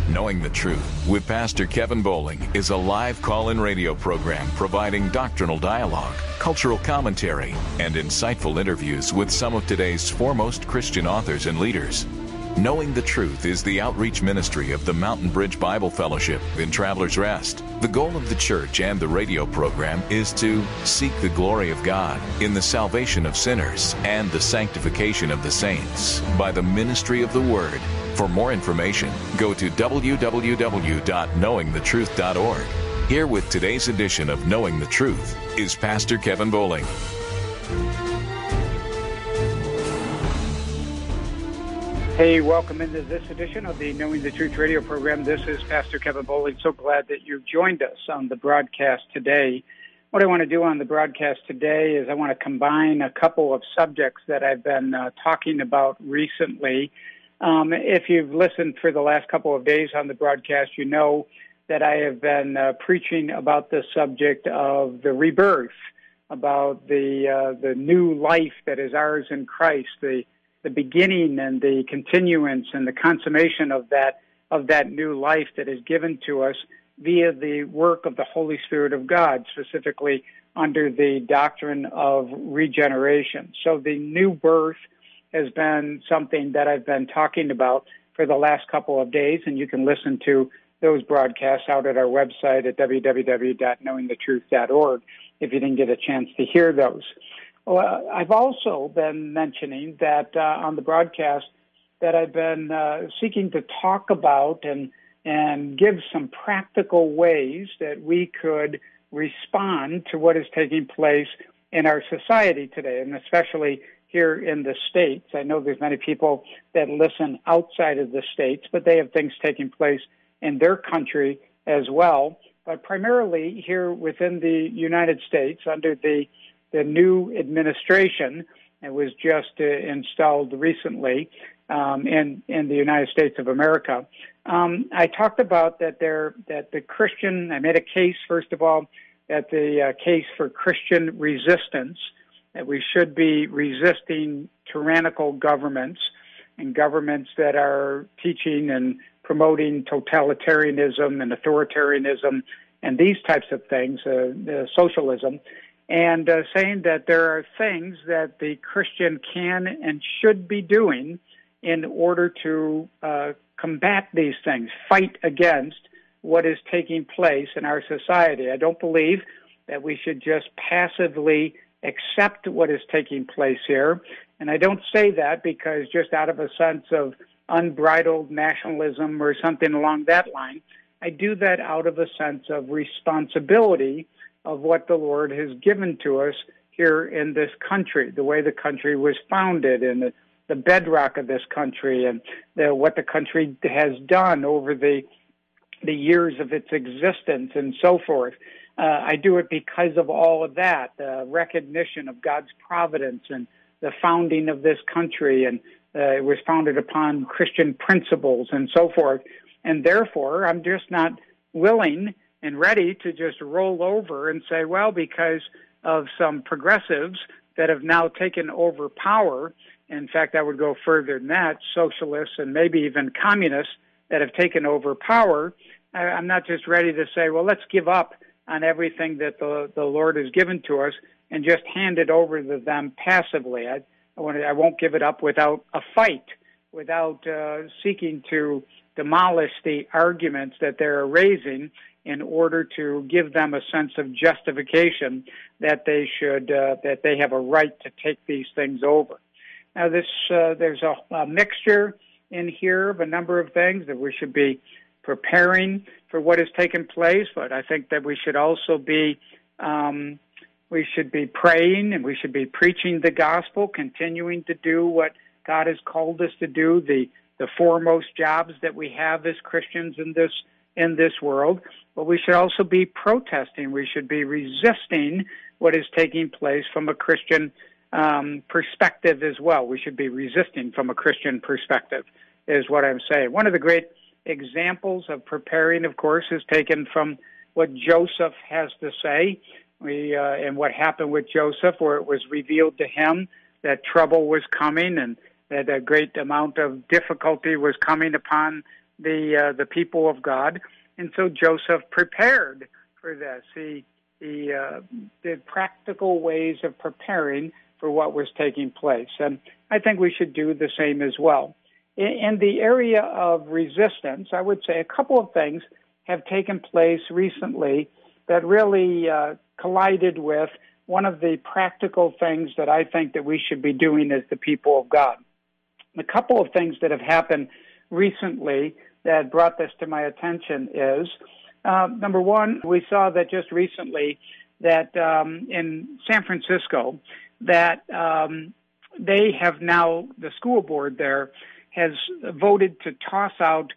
Knowing the Truth with Pastor Kevin Bowling is a live call-in radio program providing doctrinal dialogue, cultural commentary, and insightful interviews with some of today's foremost Christian authors and leaders. Knowing the Truth is the outreach ministry of the Mountain Bridge Bible Fellowship in Travelers Rest. The goal of the church and the radio program is to seek the glory of God in the salvation of sinners and the sanctification of the saints by the ministry of the Word. For more information, go to www.knowingthetruth.org. Here with today's edition of Knowing the Truth is Pastor Kevin Bowling. Hey, welcome into this edition of the Knowing the Truth radio program. This is Pastor Kevin Bowling. So glad that you've joined us on the broadcast today. What I want to do on the broadcast today is I want to combine a couple of subjects that I've been talking about recently. If you've listened for the last couple of days on the broadcast, you know that I have been preaching about the subject of the rebirth, about the new life that is ours in Christ, the beginning and the continuance and the consummation of that new life that is given to us via the work of the Holy Spirit of God, specifically under the doctrine of regeneration. So the new birth has been something that I've been talking about for the last couple of days, and you can listen to those broadcasts out at our website at www.knowingthetruth.org if you didn't get a chance to hear those. Well, I've also been mentioning that on the broadcast that I've been seeking to talk about and give some practical ways that we could respond to what is taking place in our society today, and especially here in the States. I know there's many people that listen outside of the States, but they have things taking place in their country as well. But primarily here within the United States, under the new administration that was just installed recently in the United States of America. I talked about that the Christian, I made a case, first of all, that the case for Christian resistance, that we should be resisting tyrannical governments and governments that are teaching and promoting totalitarianism and authoritarianism and these types of things, socialism, and saying that there are things that the Christian can and should be doing in order to combat these things, fight against what is taking place in our society. I don't believe that we should just passively accept what is taking place here, and I don't say that because just out of a sense of unbridled nationalism or something along that line. I do that out of a sense of responsibility of what the Lord has given to us here in this country, the way the country was founded and the bedrock of this country and what the country has done over the years of its existence and so forth. I do it because of all of that, the recognition of God's providence and the founding of this country, and it was founded upon Christian principles and so forth. And therefore, I'm just not willing and ready to just roll over and say, well, because of some progressives that have now taken over power, in fact, I would go further than that, socialists and maybe even communists that have taken over power, I'm not just ready to say, well, let's give up on everything that the Lord has given to us and just hand it over to them passively. I won't give it up without a fight, without seeking to demolish the arguments that they're raising in order to give them a sense of justification that they should, that they have a right to take these things over. Now, there's a mixture in here of a number of things that we should be preparing for what has taken place, but I think that we should also be praying and we should be preaching the gospel, continuing to do what God has called us to do, the foremost jobs that we have as Christians in this world. But we should also be protesting. We should be resisting what is taking place from a Christian perspective as well. We should be resisting from a Christian perspective, is what I'm saying. One of the great examples of preparing, of course, is taken from what Joseph has to say, and what happened with Joseph, where it was revealed to him that trouble was coming and that a great amount of difficulty was coming upon the people of God. And so Joseph prepared for this. He did practical ways of preparing for what was taking place. And I think we should do the same as well. In the area of resistance, I would say a couple of things have taken place recently that really collided with one of the practical things that I think that we should be doing as the people of God. A couple of things that have happened recently that brought this to my attention is, number one, we saw that just recently that in San Francisco, that they have now, the school board there has voted to toss out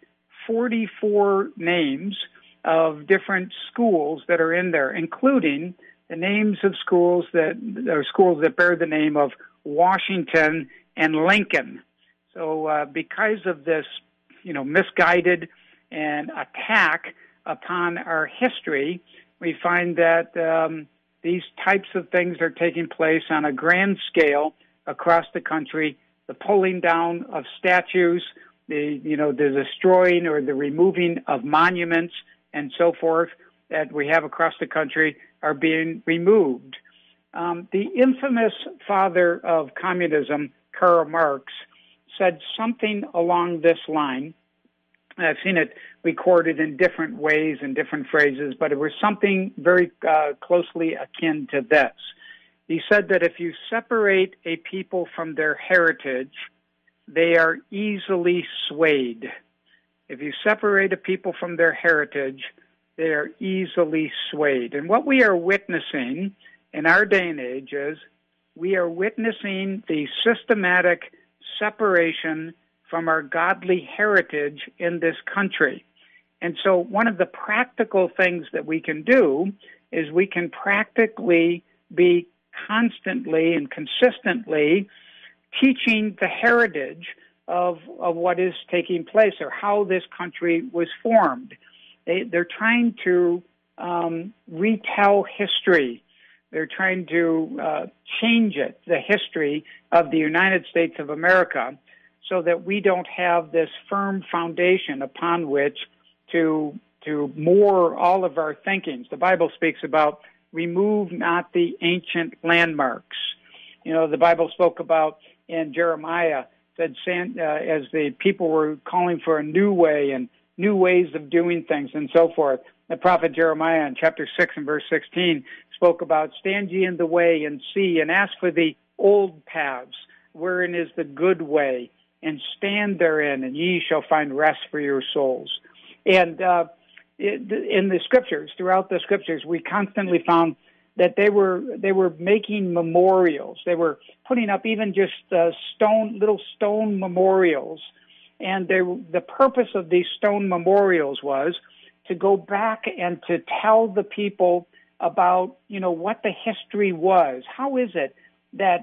44 names of different schools that are in there, including the names of schools that bear the name of Washington and Lincoln. So because of this, misguided and attack upon our history, we find that these types of things are taking place on a grand scale across the country. The pulling down of statues, the destroying or the removing of monuments and so forth that we have across the country are being removed. The infamous father of communism, Karl Marx, said something along this line. I've seen it recorded in different ways and different phrases, but it was something very closely akin to this. He said that if you separate a people from their heritage, they are easily swayed. If you separate a people from their heritage, they are easily swayed. And what we are witnessing in our day and age is we are witnessing the systematic separation from our godly heritage in this country. And so one of the practical things that we can do is we can practically be constantly and consistently teaching the heritage of what is taking place or how this country was formed. They're trying to retell history. They're trying to change it, the history of the United States of America, so that we don't have this firm foundation upon which to moor all of our thinkings. The Bible speaks about remove not the ancient landmarks. The Bible spoke about in Jeremiah, said as the people were calling for a new way and new ways of doing things and so forth. The prophet Jeremiah in chapter 6 and verse 16 spoke about stand ye in the way and see and ask for the old paths, wherein is the good way, and stand therein, and ye shall find rest for your souls. And in the scriptures, throughout the scriptures, we constantly found that they were making memorials. They were putting up even just little stone memorials. And the purpose of these stone memorials was to go back and to tell the people about, what the history was. How is it that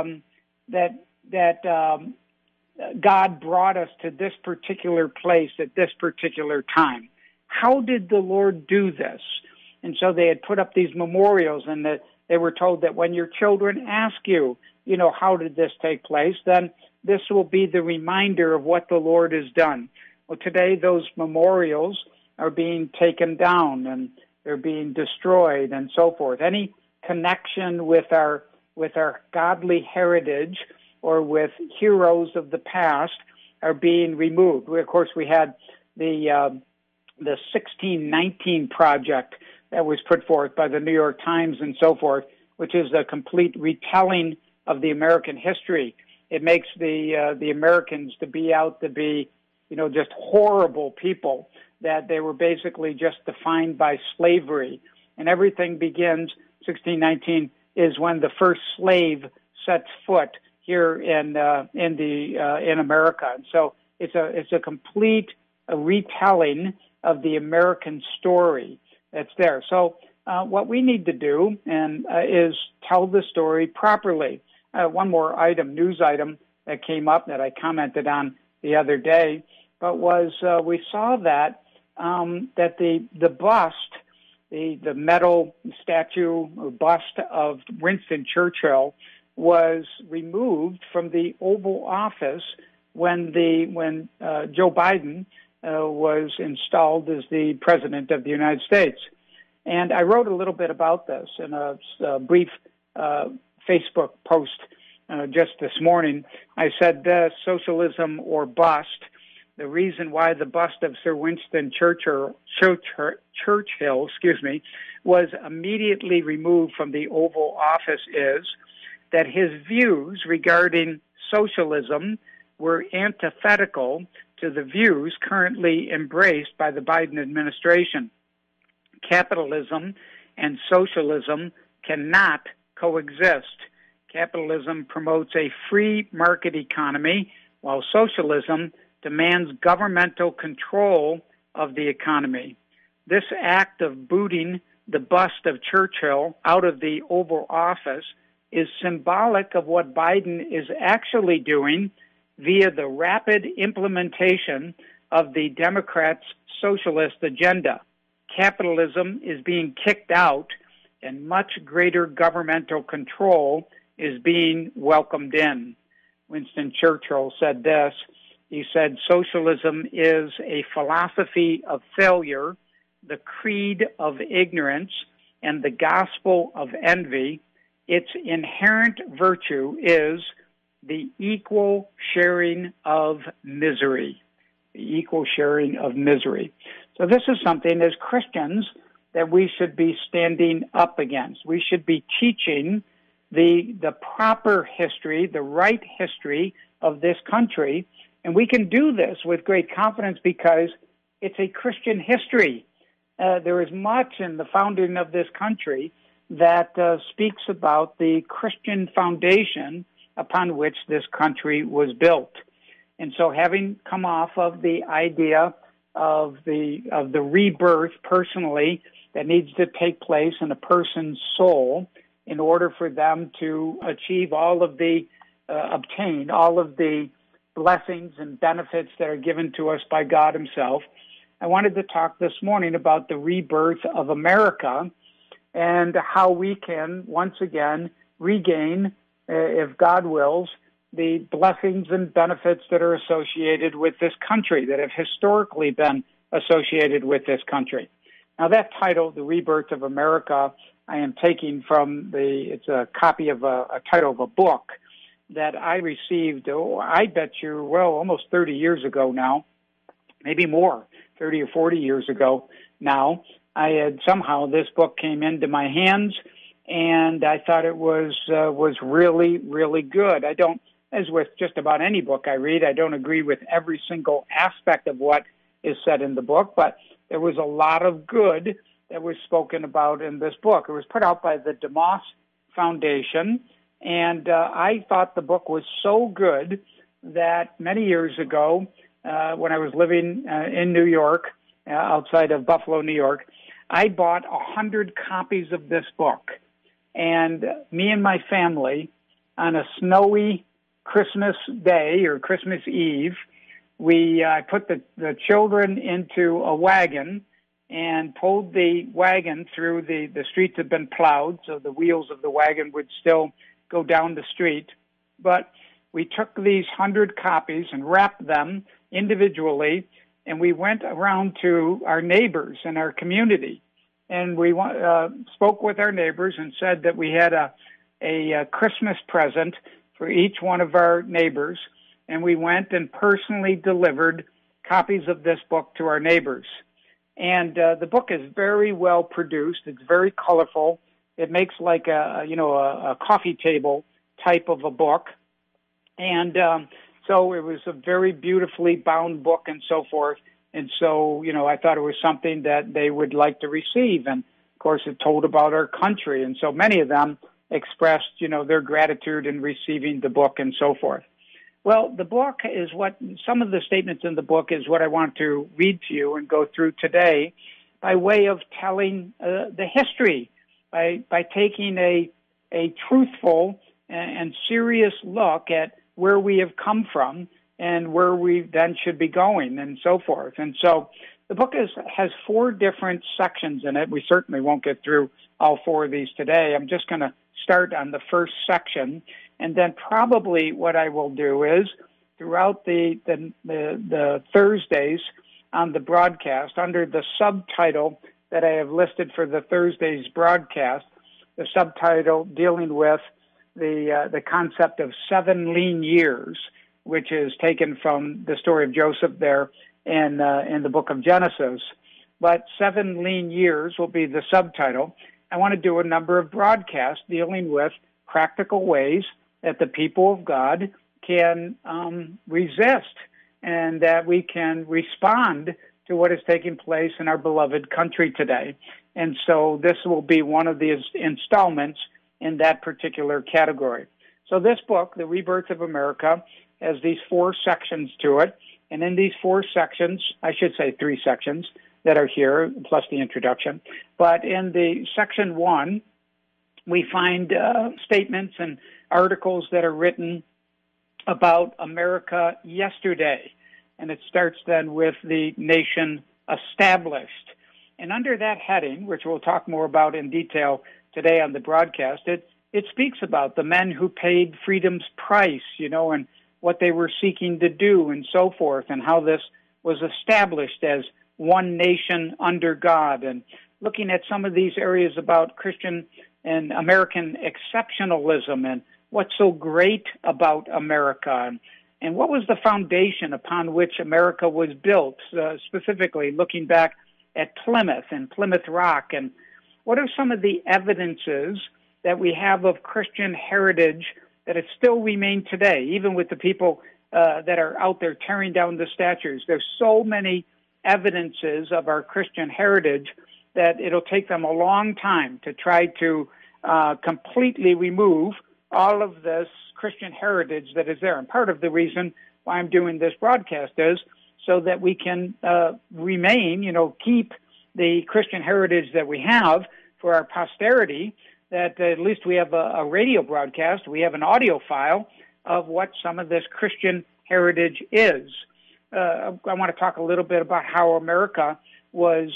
God brought us to this particular place at this particular time? How did the Lord do this? And so they had put up these memorials, and they were told that when your children ask you, how did this take place, then this will be the reminder of what the Lord has done. Well, today those memorials are being taken down and they're being destroyed and so forth. Any connection with our godly heritage or with heroes of the past are being removed. Of course, we had the 1619 project that was put forth by the New York Times and so forth, which is a complete retelling of the American history. It makes the Americans to be just horrible people, that they were basically just defined by slavery. And everything begins, 1619 is when the first slave sets foot here in America. And so it's a complete retelling of the American story that's there. So what we need to do is tell the story properly. One more news item that came up that I commented on the other day, but was we saw that the bust, the metal statue or bust of Winston Churchill was removed from the Oval Office when Joe Biden was installed as the President of the United States. And I wrote a little bit about this in a brief Facebook post just this morning. I said this: socialism or bust. The reason why the bust of Sir Winston Churchill, was immediately removed from the Oval Office is that his views regarding socialism were antithetical to the views currently embraced by the Biden administration. Capitalism and socialism cannot coexist. Capitalism promotes a free market economy, while socialism demands governmental control of the economy. This act of booting the bust of Churchill out of the Oval Office is symbolic of what Biden is actually doing via the rapid implementation of the Democrats' socialist agenda. Capitalism is being kicked out, and much greater governmental control is being welcomed in. Winston Churchill said this. He said, "Socialism is a philosophy of failure, the creed of ignorance, and the gospel of envy. Its inherent virtue is the equal sharing of misery." The equal sharing of misery. So this is something as Christians that we should be standing up against. We should be teaching the proper history, the right history of this country. And we can do this with great confidence because it's a Christian history. There is much in the founding of this country that speaks about the Christian foundation upon which this country was built. And so having come off of the idea of the rebirth personally that needs to take place in a person's soul in order for them to achieve all of the, obtain all of the blessings and benefits that are given to us by God himself, I wanted to talk this morning about the rebirth of America and how we can once again regain, if God wills, the blessings and benefits that are associated with this country, that have historically been associated with this country. Now that title, The Rebirth of America, I am taking from it's a copy of a title of a book that I received, I bet you, almost 30 years ago now, maybe more, 30 or 40 years ago now. I had somehow, this book came into my hands, and I thought it was really, really good. I don't, as with just about any book I read, I don't agree with every single aspect of what is said in the book, but there was a lot of good that was spoken about in this book. It was put out by the DeMoss Foundation, and I thought the book was so good that many years ago, when I was living in New York, outside of Buffalo, New York, I bought 100 copies of this book. And me and my family, on a snowy Christmas Day or Christmas Eve, I put the children into a wagon and pulled the wagon through the streets had been plowed, so the wheels of the wagon would still go down the street. But we took these 100 copies and wrapped them individually, and we went around to our neighbors in our community. And we spoke with our neighbors and said that we had a Christmas present for each one of our neighbors. And we went and personally delivered copies of this book to our neighbors. And the book is very well produced. It's very colorful. It makes like a coffee table type of a book. And so it was a very beautifully bound book and so forth. And so, I thought it was something that they would like to receive. And, of course, it told about our country. And so many of them expressed, their gratitude in receiving the book and so forth. Well, the book is some of the statements in the book is what I want to read to you and go through today by way of telling the history, by taking a truthful and serious look at where we have come from and where we then should be going and so forth. And so the book has 4 different sections in it. We certainly won't get through all 4 of these today. I'm just going to start on the first section, and then probably what I will do is throughout the Thursdays, on the broadcast under the subtitle that I have listed for the Thursday's broadcast, the subtitle dealing with the concept of 7 lean years, which is taken from the story of Joseph there in the book of Genesis. But 7 lean years will be the subtitle. I want to do a number of broadcasts dealing with practical ways that the people of God can resist and that we can respond to what is taking place in our beloved country today. And so this will be one of the installments in that particular category. So this book, The Rebirth of America, has these 4 sections to it. And in these 4 sections, I should say 3 sections that are here, plus the introduction. But in the section 1, we find statements and articles that are written about America yesterday. And it starts then with the nation established. And under that heading, which we'll talk more about in detail today on the broadcast, it speaks about the men who paid freedom's price, and what they were seeking to do and so forth, and how this was established as one nation under God, and looking at some of these areas about Christian and American exceptionalism and what's so great about America, and what was the foundation upon which America was built, specifically looking back at Plymouth and Plymouth Rock, and what are some of the evidences that we have of Christian heritage that it still remain today, even with the people that are out there tearing down the statues. There's so many evidences of our Christian heritage that it'll take them a long time to try to completely remove all of this Christian heritage that is there. And part of the reason why I'm doing this broadcast is so that we can remain, keep the Christian heritage that we have for our posterity, that at least we have a radio broadcast, we have an audio file of what some of this Christian heritage is. I want to talk a little bit about how America was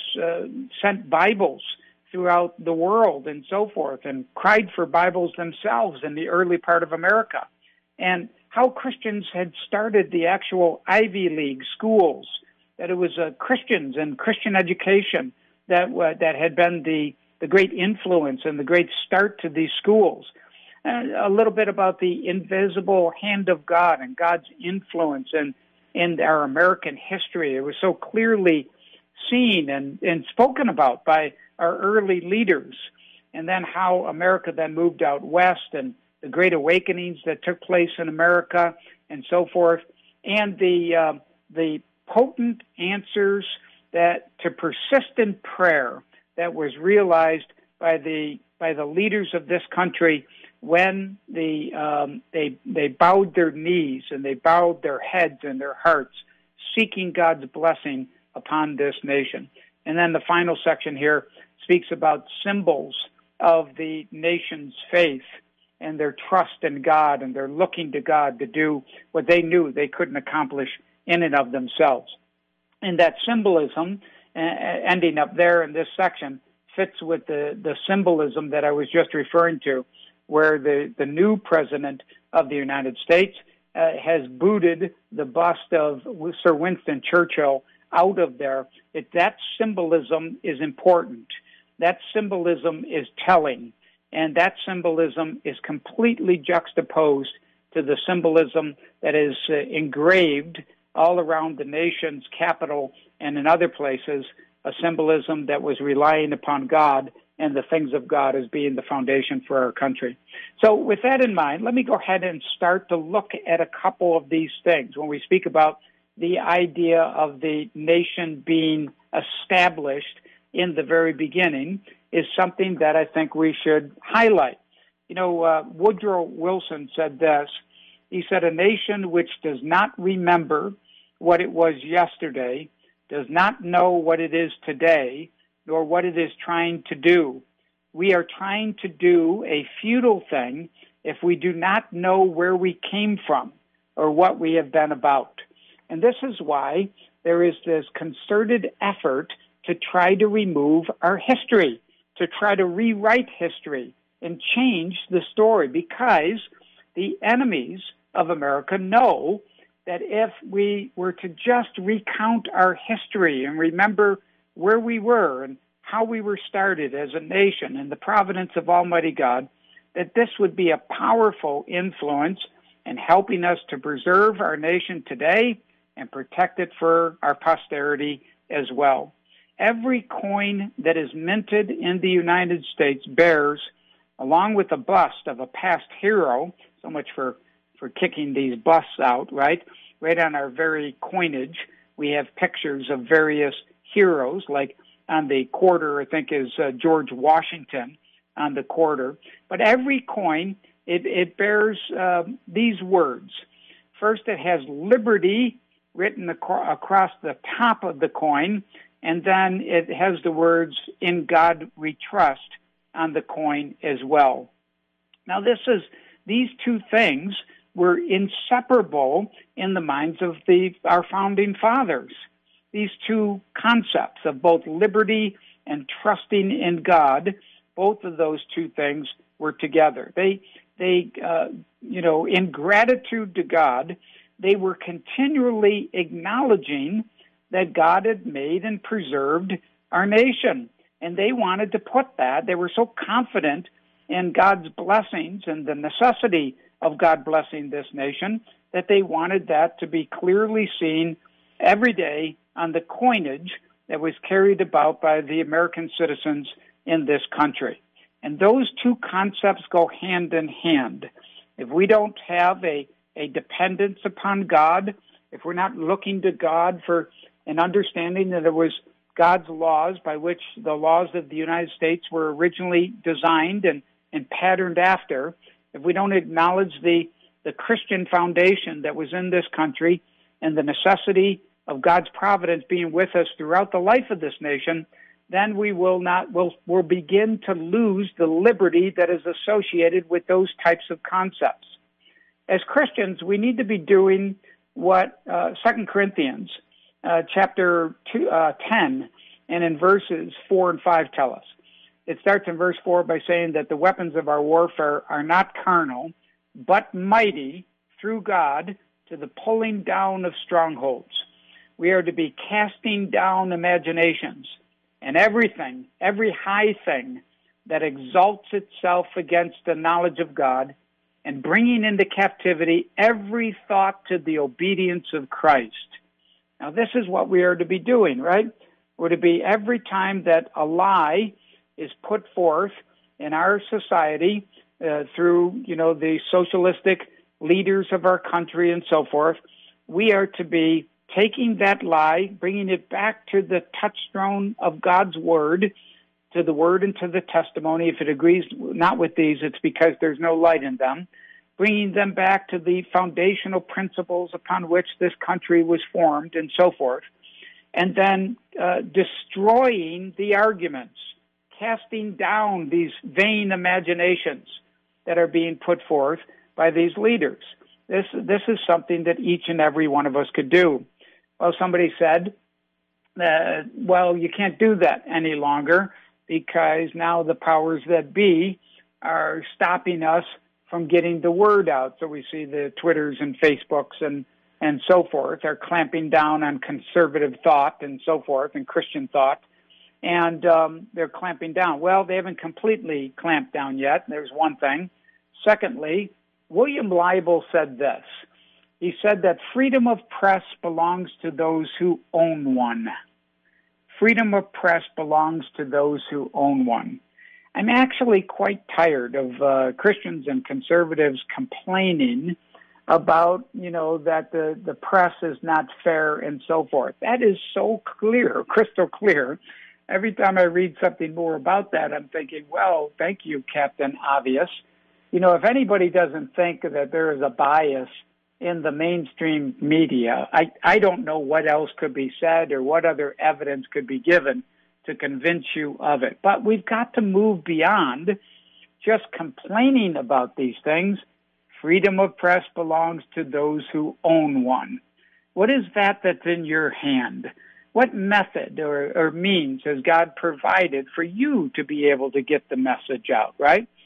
sent Bibles throughout the world and so forth, and cried for Bibles themselves in the early part of America, and how Christians had started the actual Ivy League schools, that it was Christians and Christian education that had been the great influence and the great start to these schools. A little bit about the invisible hand of God and God's influence in our American history. It was so clearly seen and spoken about by our early leaders. And then how America then moved out west, and the great awakenings that took place in America and so forth, and the potent answers that to persistent prayer that was realized by the leaders of this country when they bowed their knees and they bowed their heads and their hearts, seeking God's blessing upon this nation. And then the final section here speaks about symbols of the nation's faith and their trust in God, and they're looking to God to do what they knew they couldn't accomplish in and of themselves. And that symbolism, ending up there in this section, fits with the symbolism that I was just referring to, where the new president of the United States has booted the bust of Sir Winston Churchill out of there. That symbolism is important. That symbolism is telling, and that symbolism is completely juxtaposed to the symbolism that is engraved all around the nation's capital and in other places, a symbolism that was relying upon God and the things of God as being the foundation for our country. So with that in mind, let me go ahead and start to look at a couple of these things. When we speak about the idea of the nation being established in the very beginning, is something that I think we should highlight. Woodrow Wilson said this. He said, "A nation which does not remember what it was yesterday does not know what it is today, nor what it is trying to do. We are trying to do a futile thing if we do not know where we came from or what we have been about." And this is why there is this concerted effort to try to remove our history, to try to rewrite history and change the story, because the enemies of America know that if we were to just recount our history and remember where we were and how we were started as a nation in the providence of Almighty God, that this would be a powerful influence in helping us to preserve our nation today and protect it for our posterity as well. Every coin that is minted in the United States bears, along with a bust of a past hero, so much for kicking these busts out, right? Right on our very coinage, we have pictures of various heroes, like on the quarter, I think is George Washington on the quarter. But every coin, it bears these words. First, it has liberty written across the top of the coin, and then it has the words, "In God we trust," on the coin as well. Now, these two things were inseparable in the minds of our founding fathers. These two concepts of both liberty and trusting in God, both of those two things were together. They in gratitude to God, they were continually acknowledging that God had made and preserved our nation. And they wanted to put that. They were so confident in God's blessings and the necessity of God blessing this nation that they wanted that to be clearly seen every day on the coinage that was carried about by the American citizens in this country. And those two concepts go hand in hand. If we don't have a dependence upon God, if we're not looking to God for an understanding that it was God's laws by which the laws of the United States were originally designed and patterned after, if we don't acknowledge the Christian foundation that was in this country and the necessity of God's providence being with us throughout the life of this nation, then we'll begin to lose the liberty that is associated with those types of concepts. As Christians, we need to be doing what 2 Corinthians chapter 10 and in verses 4 and 5 tell us. It starts in verse 4 by saying that the weapons of our warfare are not carnal, but mighty through God to the pulling down of strongholds. We are to be casting down imaginations and everything, every high thing that exalts itself against the knowledge of God, and bringing into captivity every thought to the obedience of Christ. Now, this is what we are to be doing, right? We're to be, every time that a lie is put forth in our society through, the socialistic leaders of our country and so forth, we are to be taking that lie, bringing it back to the touchstone of God's Word, to the Word and to the testimony. If it agrees not with these, it's because there's no light in them. Bringing them back to the foundational principles upon which this country was formed and so forth. And then destroying the arguments, casting down these vain imaginations that are being put forth by these leaders. This is something that each and every one of us could do. Well, somebody said, you can't do that any longer because now the powers that be are stopping us from getting the word out. So we see the Twitters and Facebooks and so forth are clamping down on conservative thought and so forth and Christian thought. And they're clamping down. Well, they haven't completely clamped down yet. There's one thing. Secondly, William Leibel said this. He said that freedom of press belongs to those who own one. Freedom of press belongs to those who own one. I'm actually quite tired of Christians and conservatives complaining about, that the press is not fair and so forth. That is so clear, crystal clear. Every time I read something more about that, I'm thinking, well, thank you, Captain Obvious. If anybody doesn't think that there is a bias in the mainstream media, I don't know what else could be said or what other evidence could be given to convince you of it. But we've got to move beyond just complaining about these things. Freedom of press belongs to those who own one. What is that that's in your hand? What method or means has God provided for you to be able to get the message out, right?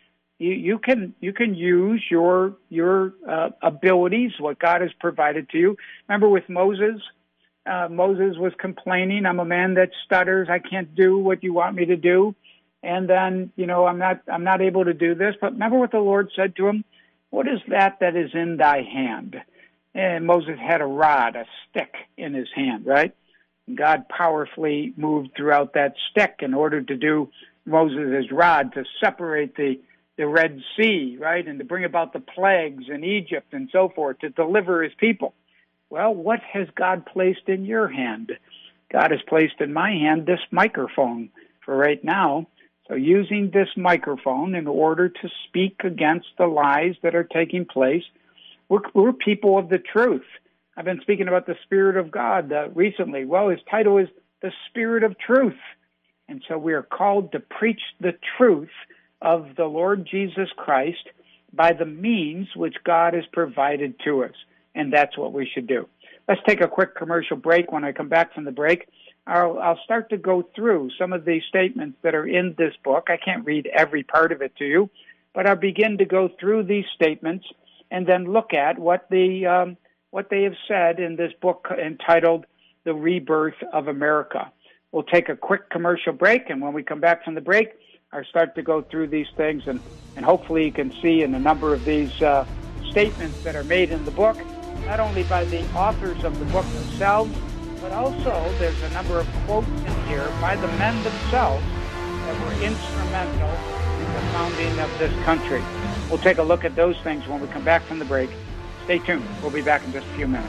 You can use your abilities, what God has provided to you. Remember with Moses? Moses was complaining, I'm a man that stutters, I can't do what you want me to do. And then, I'm not able to do this. But remember what the Lord said to him? What is that is in thy hand? And Moses had a rod, a stick in his hand, right? And God powerfully moved throughout that stick in order to do Moses' rod to separate the Red Sea, right? And to bring about the plagues in Egypt and so forth, to deliver his people. Well, what has God placed in your hand? God has placed in my hand this microphone for right now. So using this microphone in order to speak against the lies that are taking place, we're people of the truth. I've been speaking about the Spirit of God recently. Well, his title is The Spirit of Truth. And so we are called to preach the truth of the Lord Jesus Christ by the means which God has provided to us. And that's what we should do. Let's take a quick commercial break. When I come back from the break, I'll start to go through some of the statements that are in this book. I can't read every part of it to you, but I'll begin to go through these statements and then look at what they have said in this book entitled The Rebirth of America. We'll take a quick commercial break, and when we come back from the break, I'll start to go through these things, and hopefully you can see in a number of these statements that are made in the book, not only by the authors of the book themselves, but also there's a number of quotes in here by the men themselves that were instrumental in the founding of this country. We'll take a look at those things when we come back from the break. Stay tuned. We'll be back in just a few minutes.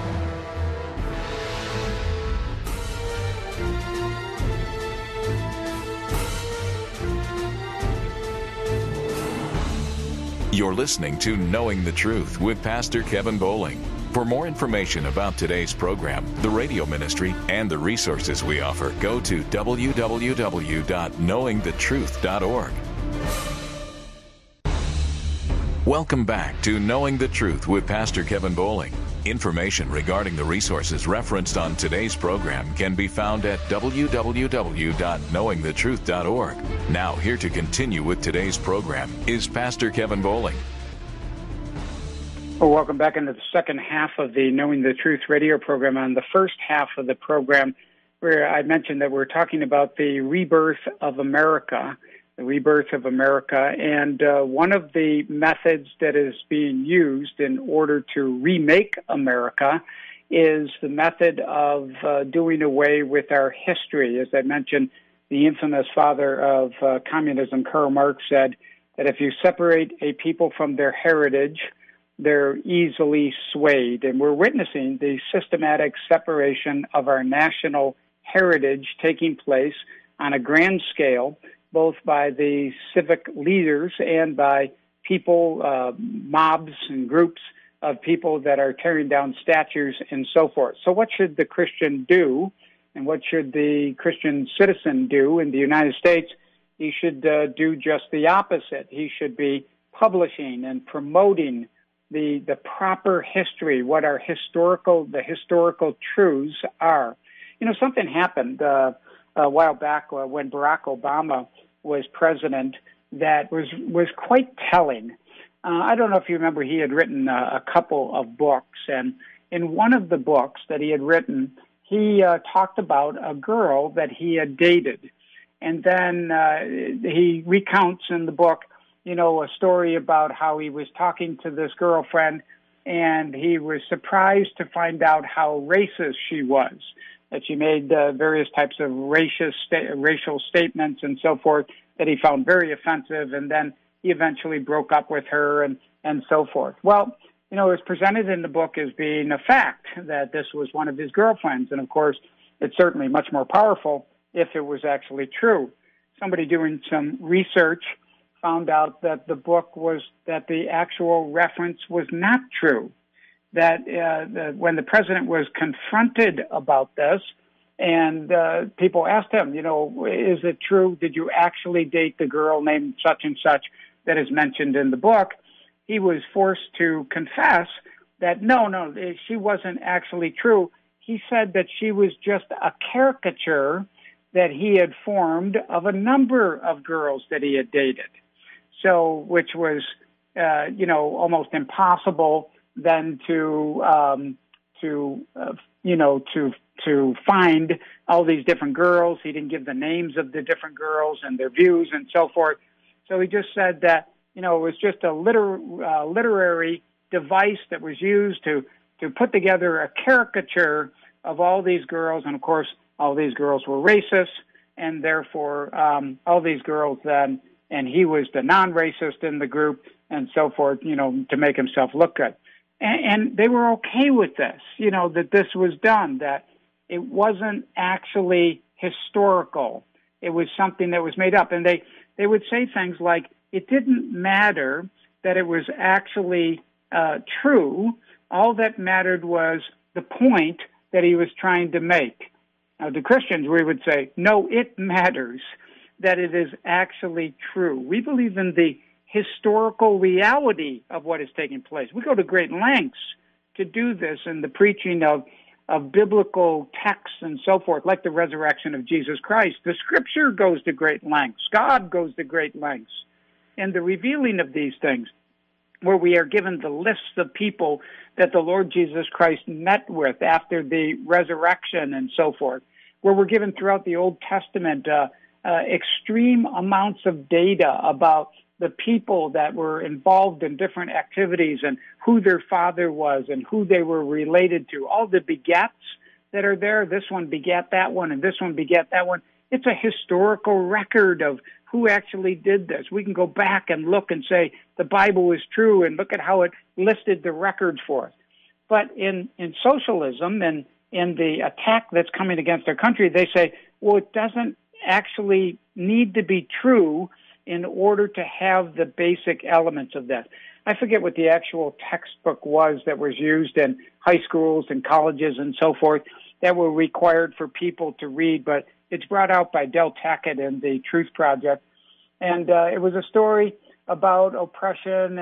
You're listening to Knowing the Truth with Pastor Kevin Bowling. For more information about today's program, the radio ministry, and the resources we offer, go to www.knowingthetruth.org. Welcome back to Knowing the Truth with Pastor Kevin Bowling. Information regarding the resources referenced on today's program can be found at www.knowingthetruth.org. Now, here to continue with today's program is Pastor Kevin Bowling. Well, welcome back into the second half of the Knowing the Truth radio program. On the first half of the program, where I mentioned that we're talking about the rebirth of America, and one of the methods that is being used in order to remake America is the method of doing away with our history. As I mentioned, the infamous father of communism, Karl Marx, said that if you separate a people from their heritage, they're easily swayed. And we're witnessing the systematic separation of our national heritage taking place on a grand scale, both by the civic leaders and by people, mobs and groups of people that are tearing down statues and so forth. So what should the Christian do, and what should the Christian citizen do in the United States? He should do just the opposite. He should be publishing and promoting the proper history, what our historical truths are. You know, something happened a while back when Barack Obama was president that was quite telling. I don't know if you remember, he had written a couple of books, and in one of the books that he had written, he talked about a girl that he had dated. And then he recounts in the book, you know, a story about how he was talking to this girlfriend, and he was surprised to find out how racist she was, that she made various types of racial statements and so forth that he found very offensive, and then he eventually broke up with her and so forth. Well, you know, it was presented in the book as being a fact that this was one of his girlfriends, and of course, it's certainly much more powerful if it was actually true. Somebody doing some research found out that that the actual reference was not true. That when the president was confronted about this, and people asked him, you know, is it true? Did you actually date the girl named such and such that is mentioned in the book? He was forced to confess that no, she wasn't actually true. He said that she was just a caricature that he had formed of a number of girls that he had dated. So, which was, almost impossible then to find all these different girls. He didn't give the names of the different girls and their views and so forth. So he just said that, it was just a literary device that was used to put together a caricature of all these girls. And of course, all these girls were racist, and therefore all these girls then, and he was the non-racist in the group and so forth, to make himself look good. And they were okay with this, that this was done, that it wasn't actually historical. It was something that was made up. And they would say things like, it didn't matter that it was actually true. All that mattered was the point that he was trying to make. Now, to Christians, we would say, no, it matters that it is actually true. We believe in the historical reality of what is taking place. We go to great lengths to do this in the preaching of biblical texts and so forth, like the resurrection of Jesus Christ. The Scripture goes to great lengths. God goes to great lengths. And the revealing of these things, where we are given the lists of people that the Lord Jesus Christ met with after the resurrection and so forth, where we're given throughout the Old Testament extreme amounts of data about the people that were involved in different activities and who their father was and who they were related to. All the begats that are there, this one begat that one and this one begat that one. It's a historical record of who actually did this. We can go back and look and say the Bible is true and look at how it listed the records for us. But in socialism and in the attack that's coming against our country, they say, well, it doesn't actually need to be true in order to have the basic elements of that. I forget what the actual textbook was that was used in high schools and colleges and so forth that were required for people to read, but it's brought out by Del Tackett in the Truth Project. And it was a story about oppression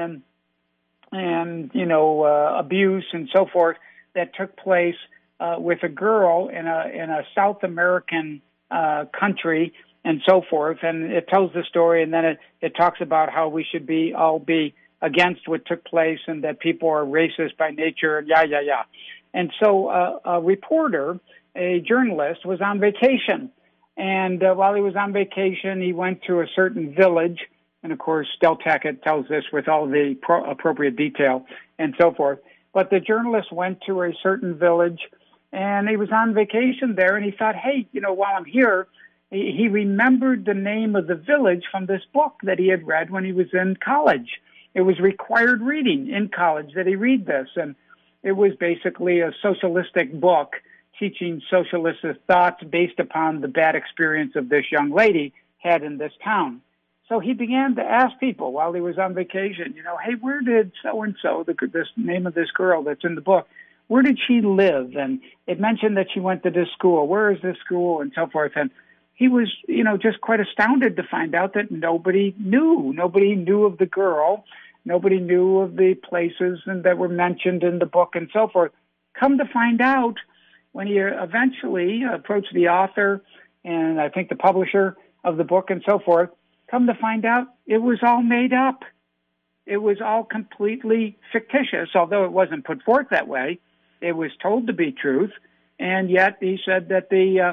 and abuse and so forth that took place with a girl in a South American country and so forth. And it tells the story, and then it talks about how we should all be against what took place and that people are racist by nature, yeah. And so a reporter, a journalist, was on vacation. And while he was on vacation, he went to a certain village. And, of course, Del Tackett tells this with all the appropriate detail and so forth. But the journalist went to a certain village, and he was on vacation there, and he thought, hey, while I'm here, he remembered the name of the village from this book that he had read when he was in college. It was required reading in college that he read this, and it was basically a socialistic book teaching socialistic thoughts based upon the bad experience of this young lady had in this town. So he began to ask people while he was on vacation, hey, where did so-and-so, this name of this girl that's in the book, where did she live? And it mentioned that she went to this school. Where is this school? And so forth. And he was, just quite astounded to find out that nobody knew. Nobody knew of the girl. Nobody knew of the places that were mentioned in the book and so forth. Come to find out, when he eventually approached the author and I think the publisher of the book and so forth, come to find out it was all made up. It was all completely fictitious, although it wasn't put forth that way. It was told to be truth, and yet he said that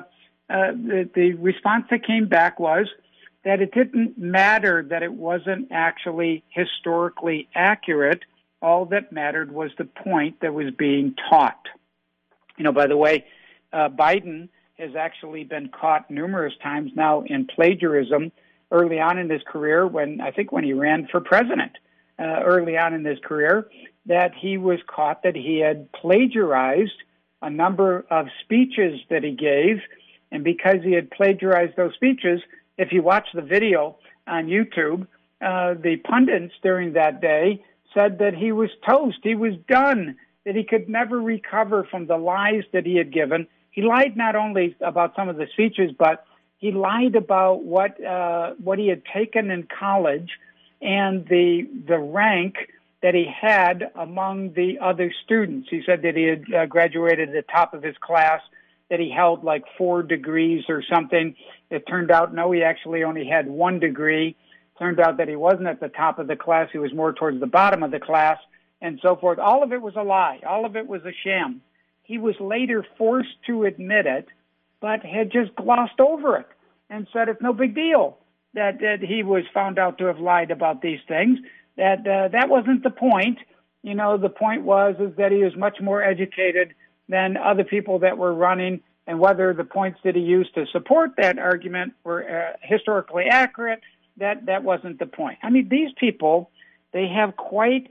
the response that came back was that it didn't matter that it wasn't actually historically accurate. All that mattered was the point that was being taught. By the way, Biden has actually been caught numerous times now in plagiarism early on in his career when he ran for president early on in his career, that he was caught that he had plagiarized a number of speeches that he gave. And because he had plagiarized those speeches, if you watch the video on YouTube, the pundits during that day said that he was toast, he was done, that he could never recover from the lies that he had given. He lied not only about some of the speeches, but he lied about what he had taken in college and the rank that he had among the other students. He said that he had graduated at the top of his class, that he held like 4 degrees or something. It turned out, no, he actually only had 1 degree. Turned out that he wasn't at the top of the class. He was more towards the bottom of the class, and so forth. All of it was a lie. All of it was a sham. He was later forced to admit it, but had just glossed over it and said it's no big deal that he was found out to have lied about these things. That wasn't the point. The point is that he was much more educated than other people that were running, and whether the points that he used to support that argument were historically accurate, that wasn't the point. I mean, these people, they have quite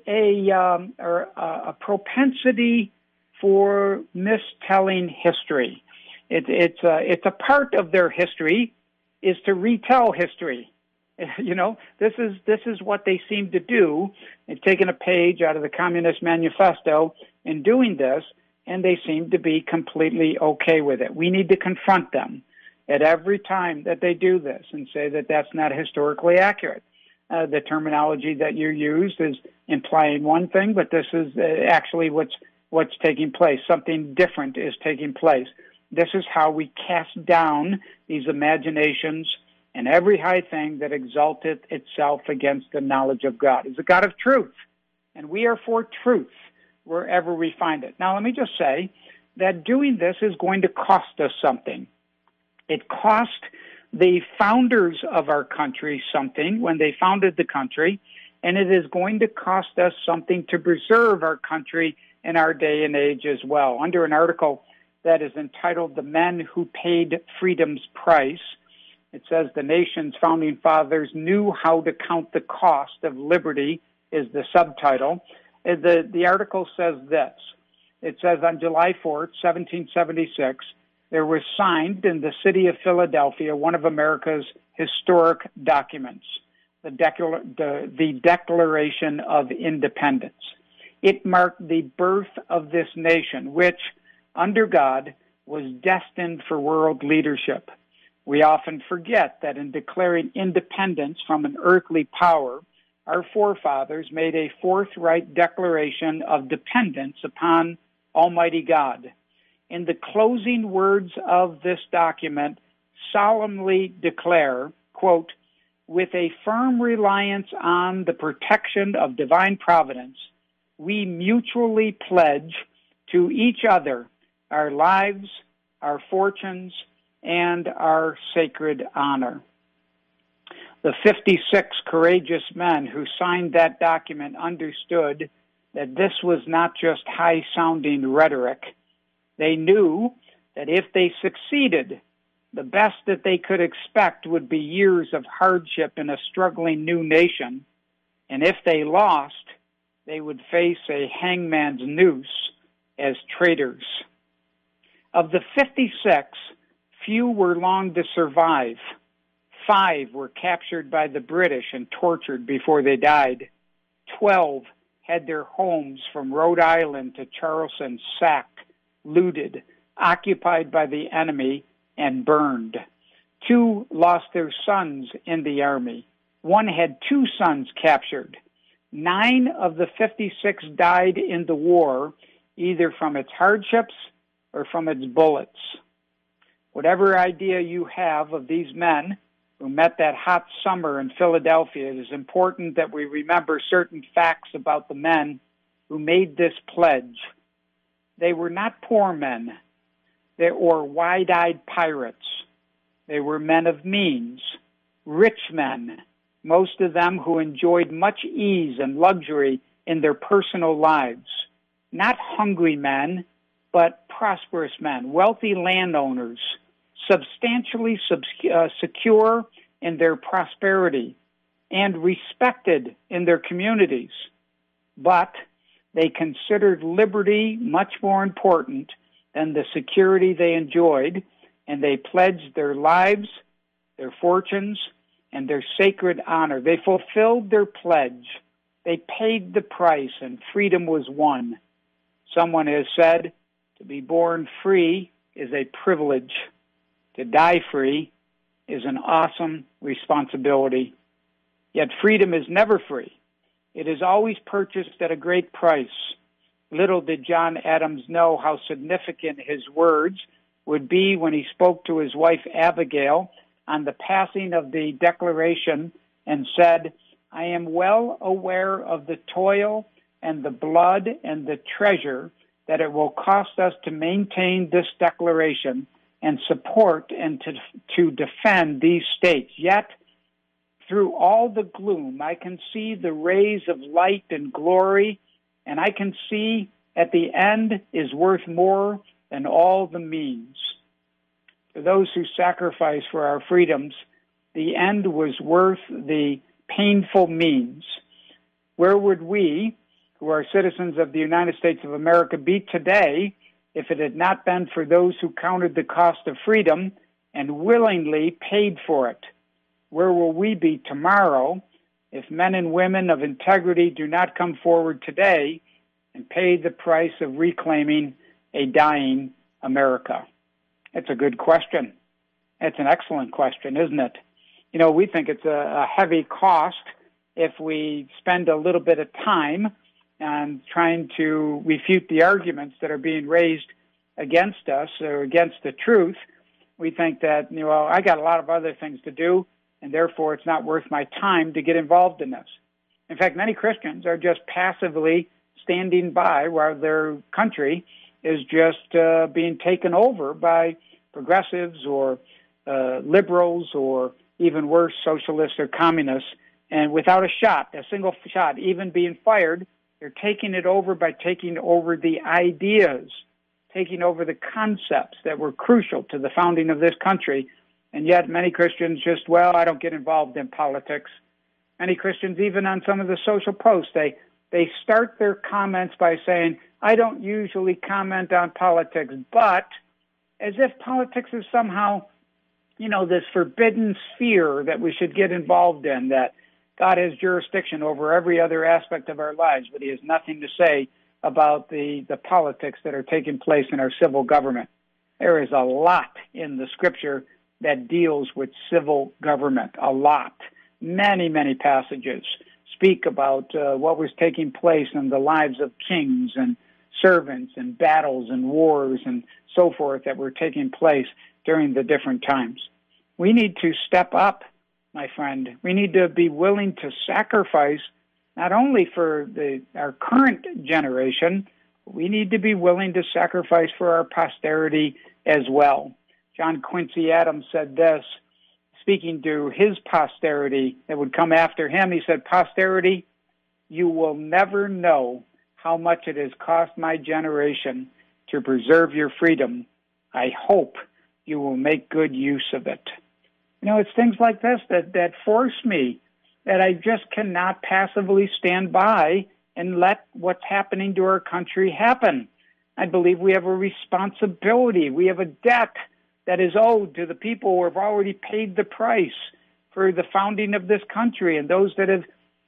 a propensity for mistelling history. It's a part of their history is to retell history. This is what they seem to do. They've taken a page out of the Communist Manifesto in doing this, and they seem to be completely okay with it. We need to confront them at every time that they do this and say that that's not historically accurate. The terminology that you used is implying one thing, but this is actually what's taking place. Something different is taking place. This is how we cast down these imaginations and every high thing that exalteth itself against the knowledge of God. Is a God of truth, and we are for truth wherever we find it. Now, let me just say that doing this is going to cost us something. It cost the founders of our country something when they founded the country, and it is going to cost us something to preserve our country in our day and age as well. Under an article that is entitled "The Men Who Paid Freedom's Price," it says the nation's founding fathers knew how to count the cost of liberty, is the subtitle. The article says this. It says on July 4th, 1776, there was signed in the city of Philadelphia one of America's historic documents, the Declaration of Independence. It marked the birth of this nation, which, under God, was destined for world leadership. We often forget that in declaring independence from an earthly power, our forefathers made a forthright declaration of dependence upon Almighty God. In the closing words of this document, solemnly declare, quote, "With a firm reliance on the protection of divine providence, we mutually pledge to each other our lives, our fortunes, and our sacred honor." The 56 courageous men who signed that document understood that this was not just high-sounding rhetoric. They knew that if they succeeded, the best that they could expect would be years of hardship in a struggling new nation, and if they lost, they would face a hangman's noose as traitors. Of the 56, few were long to survive. 5 were captured by the British and tortured before they died. 12 had their homes from Rhode Island to Charleston sacked, looted, occupied by the enemy, and burned. 2 lost their sons in the army. 1 had 2 sons captured. 9 of the 56 died in the war, either from its hardships or from its bullets. Whatever idea you have of these men who met that hot summer in Philadelphia, it is important that we remember certain facts about the men who made this pledge. They were not poor men or wide-eyed pirates. They were men of means, rich men, most of them who enjoyed much ease and luxury in their personal lives. Not hungry men, but prosperous men, wealthy landowners, substantially secure in their prosperity and respected in their communities. But they considered liberty much more important than the security they enjoyed, and they pledged their lives, their fortunes, and their sacred honor. They fulfilled their pledge. They paid the price, and freedom was won. Someone has said, to be born free is a privilege. To die free is an awesome responsibility. Yet freedom is never free. It is always purchased at a great price. Little did John Adams know how significant his words would be when he spoke to his wife Abigail on the passing of the Declaration and said, I am well aware of the toil and the blood and the treasure that it will cost us to maintain this declaration and support and to defend these states. Yet, through all the gloom, I can see the rays of light and glory, and I can see at the end is worth more than all the means. For those who sacrifice for our freedoms, the end was worth the painful means. Where would we, who are citizens of the United States of America, be today if it had not been for those who counted the cost of freedom and willingly paid for it? Where will we be tomorrow if men and women of integrity do not come forward today and pay the price of reclaiming a dying America? It's a good question. It's an excellent question, isn't it? You know, we think it's a heavy cost if we spend a little bit of time on trying to refute the arguments that are being raised against us or against the truth. We think that, you know, I got a lot of other things to do, and therefore it's not worth my time to get involved in this. In fact, many Christians are just passively standing by while their country is just being taken over by progressives or liberals or even worse, socialists or communists, and without a single shot, even being fired, they're taking it over by taking over the ideas, taking over the concepts that were crucial to the founding of this country. And yet many Christians just, I don't get involved in politics. Many Christians, even on some of the social posts, they start their comments by saying, I don't usually comment on politics, but as if politics is somehow, you know, this forbidden sphere that we should get involved in, that God has jurisdiction over every other aspect of our lives, but he has nothing to say about the politics that are taking place in our civil government. There is a lot in the Scripture that deals with civil government, a lot. Many, many passages speak about what was taking place in the lives of kings and servants and battles and wars and so forth that were taking place during the different times. We need to step up, my friend. We need to be willing to sacrifice not only for our current generation, we need to be willing to sacrifice for our posterity as well. John Quincy Adams said this, speaking to his posterity that would come after him. He said, posterity, you will never know how much it has cost my generation to preserve your freedom. I hope you will make good use of it. You know, it's things like this that force me, that I just cannot passively stand by and let what's happening to our country happen. I believe we have a responsibility. We have a debt that is owed to the people who have already paid the price for the founding of this country and those that have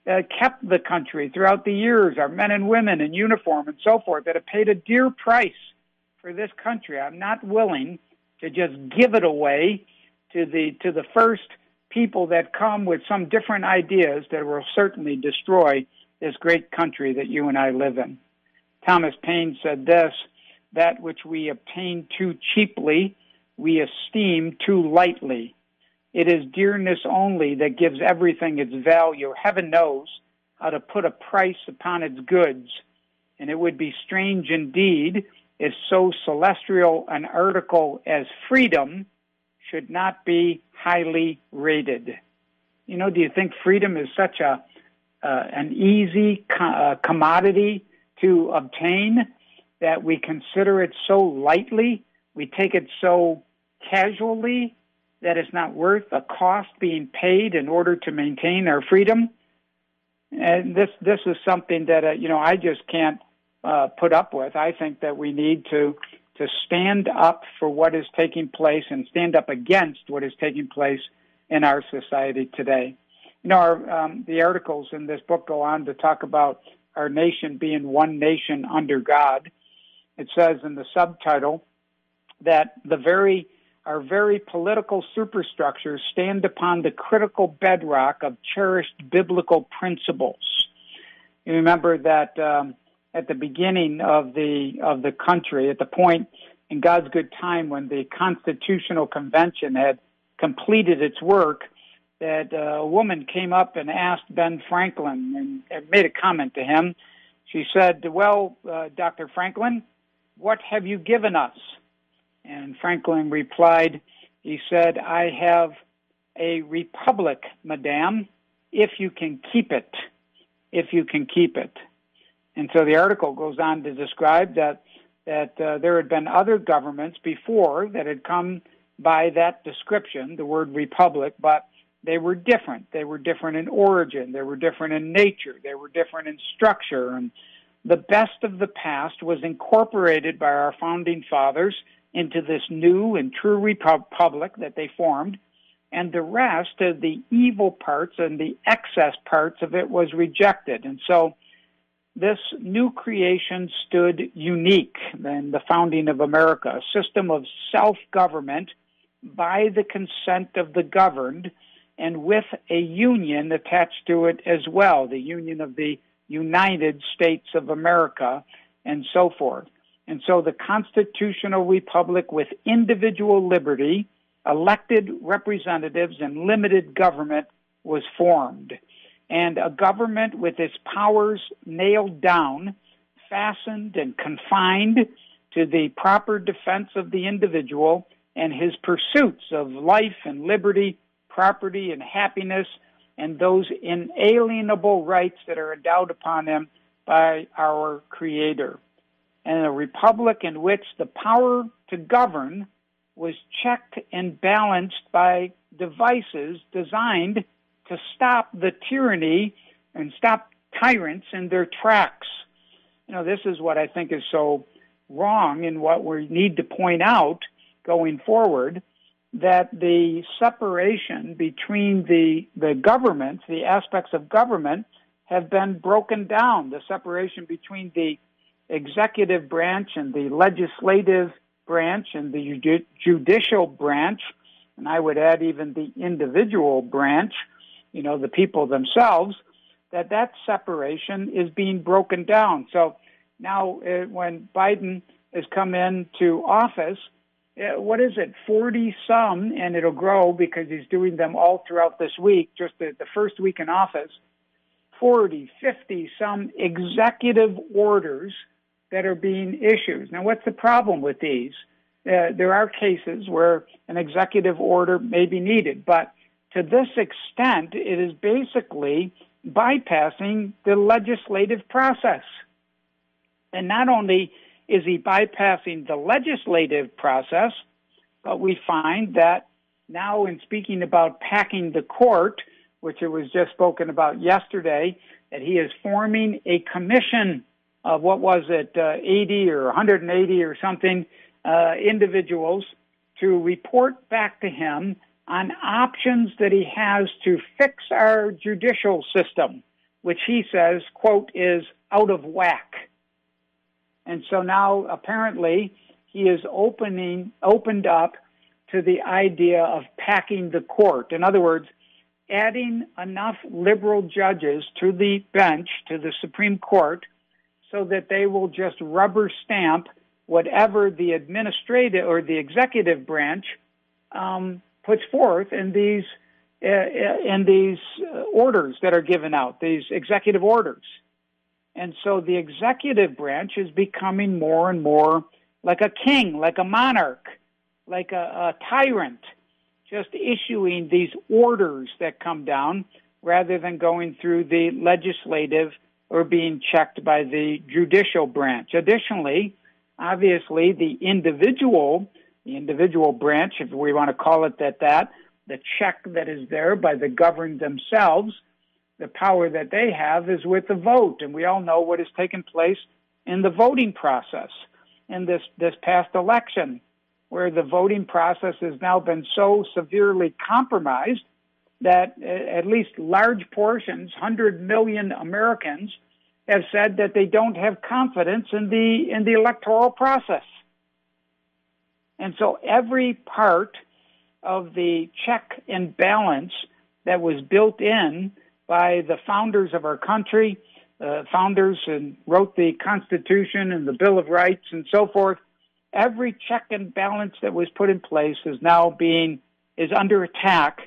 kept the country throughout the years, our men and women in uniform and so forth, that have paid a dear price for this country. I'm not willing to just give it away to the first people that come with some different ideas that will certainly destroy this great country that you and I live in. Thomas Paine said this, that which we obtain too cheaply, we esteem too lightly. It is dearness only that gives everything its value. Heaven knows how to put a price upon its goods, and it would be strange indeed if so celestial an article as freedom should not be highly rated. You know, do you think freedom is such an easy commodity to obtain that we consider it so lightly, we take it so casually that it's not worth the cost being paid in order to maintain our freedom? And this is something that I just can't put up with. I think that we need to stand up for what is taking place and stand up against what is taking place in our society today. You know, the articles in this book go on to talk about our nation being one nation under God. It says in the subtitle that our very political superstructures stand upon the critical bedrock of cherished biblical principles. You remember that at the beginning of the country, at the point in God's good time when the Constitutional Convention had completed its work, that a woman came up and asked Ben Franklin and made a comment to him. She said, well, Dr. Franklin, what have you given us? And Franklin replied, he said, I have a republic, madame, if you can keep it, if you can keep it. And so the article goes on to describe that there had been other governments before that had come by that description, the word republic, but they were different. They were different in origin. They were different in nature. They were different in structure. And the best of the past was incorporated by our founding fathers into this new and true republic that they formed. And the rest of the evil parts and the excess parts of it was rejected. And so this new creation stood unique in the founding of America, a system of self-government by the consent of the governed, and with a union attached to it as well, the Union of the United States of America, and so forth. And so the constitutional republic with individual liberty, elected representatives, and limited government was formed. And a government with its powers nailed down, fastened and confined to the proper defense of the individual and his pursuits of life and liberty, property and happiness, and those inalienable rights that are endowed upon him by our Creator. And a republic in which the power to govern was checked and balanced by devices designed to stop the tyranny and stop tyrants in their tracks. You know, this is what I think is so wrong and what we need to point out going forward, that the separation between the government, the aspects of government, have been broken down. The separation between the executive branch and the legislative branch and the judicial branch, and I would add even the individual branch, you know, the people themselves, that separation is being broken down. So now when Biden has come into office, what is it, 40-some, and it'll grow because he's doing them all throughout this week, just the first week in office, 40, 50-some executive orders that are being issued. Now, what's the problem with these? There are cases where an executive order may be needed, but to this extent, it is basically bypassing the legislative process. And not only is he bypassing the legislative process, but we find that now in speaking about packing the court, which it was just spoken about yesterday, that he is forming a commission of, 80 or 180 or something individuals to report back to him on options that he has to fix our judicial system, which he says, quote, is out of whack. And so now apparently he is opened up to the idea of packing the court. In other words, adding enough liberal judges to the bench, to the Supreme Court, so that they will just rubber stamp whatever the administrative or the executive branch puts forth in these orders that are given out, these executive orders. And so the executive branch is becoming more and more like a king, like a monarch, like a tyrant, just issuing these orders that come down rather than going through the legislative or being checked by the judicial branch. Additionally, obviously, the individual branch, if we want to call it that, the check that is there by the governed themselves, the power that they have is with the vote. And we all know what has taken place in the voting process in this past election, where the voting process has now been so severely compromised that at least large portions, 100 million Americans, have said that they don't have confidence in the electoral process. And so every part of the check and balance that was built in by the founders of our country, founders and wrote the Constitution and the Bill of Rights and so forth, every check and balance that was put in place is now is under attack.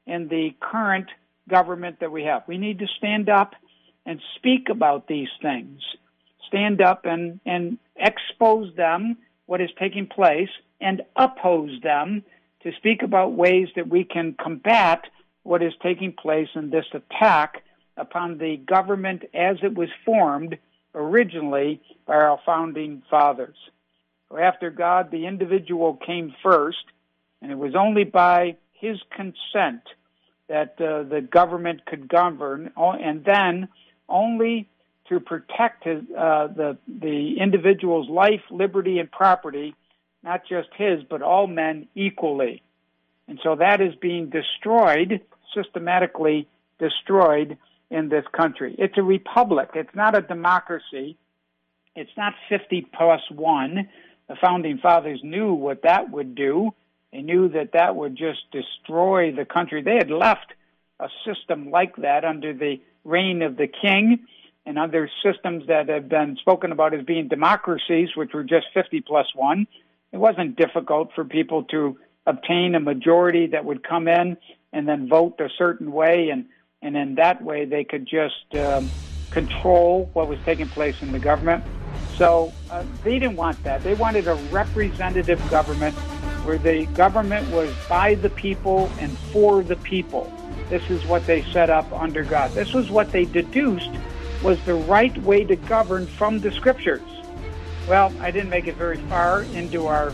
in the current government that we have. We need to stand up and speak about these things. Stand up and expose them, what is taking place, and oppose them, to speak about ways that we can combat what is taking place in this attack upon the government as it was formed originally by our founding fathers. After God, the individual came first, and it was only by his consent that the government could govern, and then only to protect the individual's life, liberty, and property, not just his, but all men equally. And so that is being destroyed, systematically destroyed in this country. It's a republic. It's not a democracy. It's not 50+1. The founding fathers knew what that would do. They knew that that would just destroy the country. They had left a system like that under the reign of the king and other systems that have been spoken about as being democracies, which were just 50+1. It wasn't difficult for people to obtain a majority that would come in and then vote a certain way, and in that way they could just control what was taking place in the government. So they didn't want that. They wanted a representative government where the government was by the people and for the people. This is what they set up under God. This was what they deduced was the right way to govern from the Scriptures. Well, I didn't make it very far into our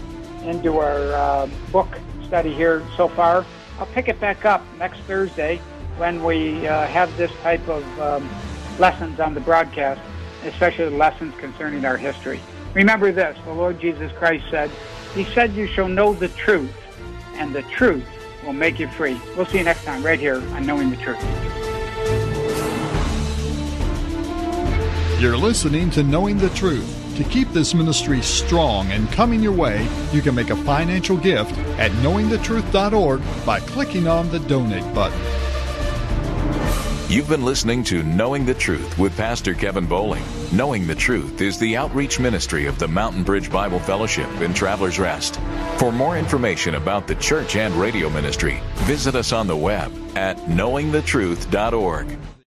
book study here so far. I'll pick it back up next Thursday when we have this type of lessons on the broadcast, especially the lessons concerning our history. Remember this, the Lord Jesus Christ said, He said, "You shall know the truth, and the truth will make you free." We'll see you next time right here on Knowing the Truth. You're listening to Knowing the Truth. To keep this ministry strong and coming your way, you can make a financial gift at knowingthetruth.org by clicking on the donate button. You've been listening to Knowing the Truth with Pastor Kevin Bowling. Knowing the Truth is the outreach ministry of the Mountain Bridge Bible Fellowship in Travelers Rest. For more information about the church and radio ministry, visit us on the web at knowingthetruth.org.